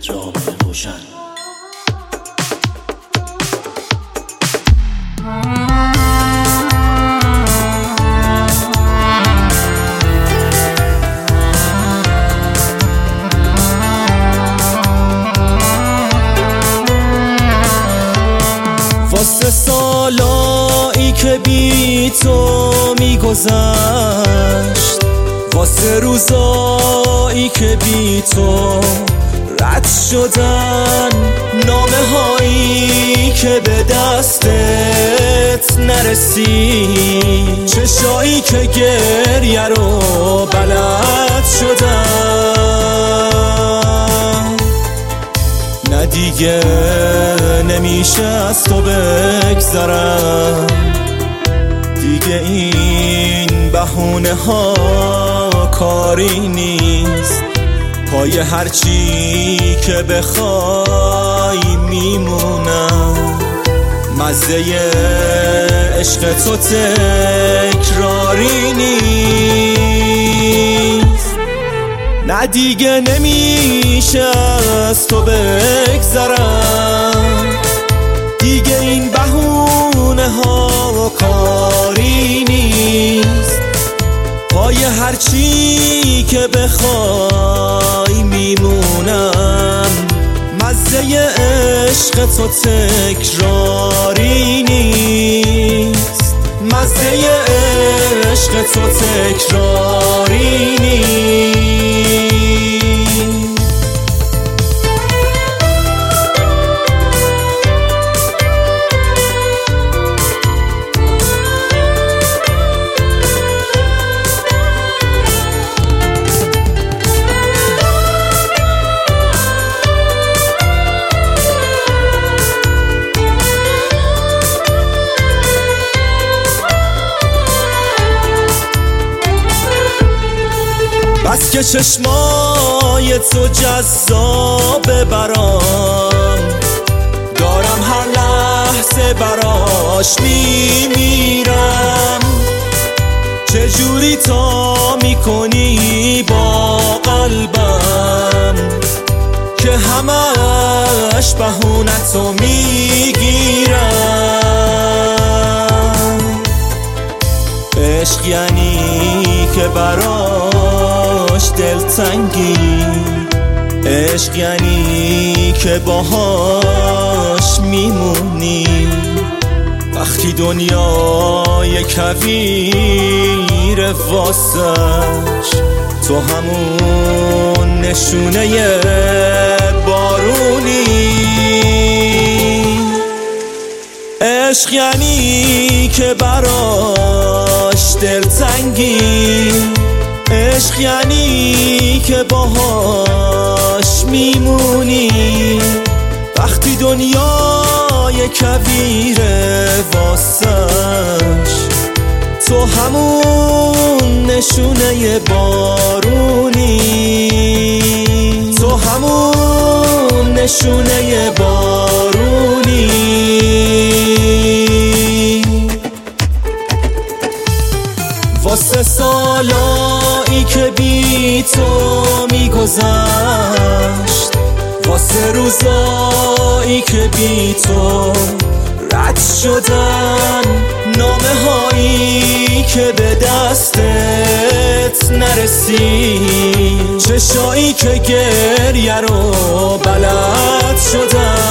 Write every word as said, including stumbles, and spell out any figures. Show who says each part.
Speaker 1: راه روشن.
Speaker 2: واسه سالایی که بی تو میگذشت، واسه روزایی که بی تو رد شدن، نامه هایی که به دستت نرسید، چشایی که گریه رو بلد شدن. نه دیگه نمیشه از تو بگذرم، دیگه این بهونه ها کاری نیست، پای هرچی که بخوای میمونم. مزه عشق تو تکراری نیست، نه دیگه نمیشه از تو بگذرم، دیگه این بهونه ها کاری نیست، پای هرچی که بخوای میمونم. مزه عشق تو تکراری نیست، مزه عشق تو تکراری نیست. بس که چشمای تو جذاب برام، دارم هر لحظه براش میمیرم. چجوری تا میکنی با قلبم که همش بهونتو میگیرم. عشق یعنی که براش دلتنگی، عشق یعنی که باهاش میمونی. وقتی دنیای کویر واسش تو همون نشونه بارونی. عشق یعنی که براش دلتنگی، عشق یعنی که باهاش میمونی. وقتی دنیای کویر واسش تو همون نشونه بارونی، تو همون نشونه بارونی. واسه سالایی که بی تو میگذشت، واسه روزایی که بی تو رد شدن، نامه هایی که به دستت نرسید، چشایی که گریه رو بلد شدن.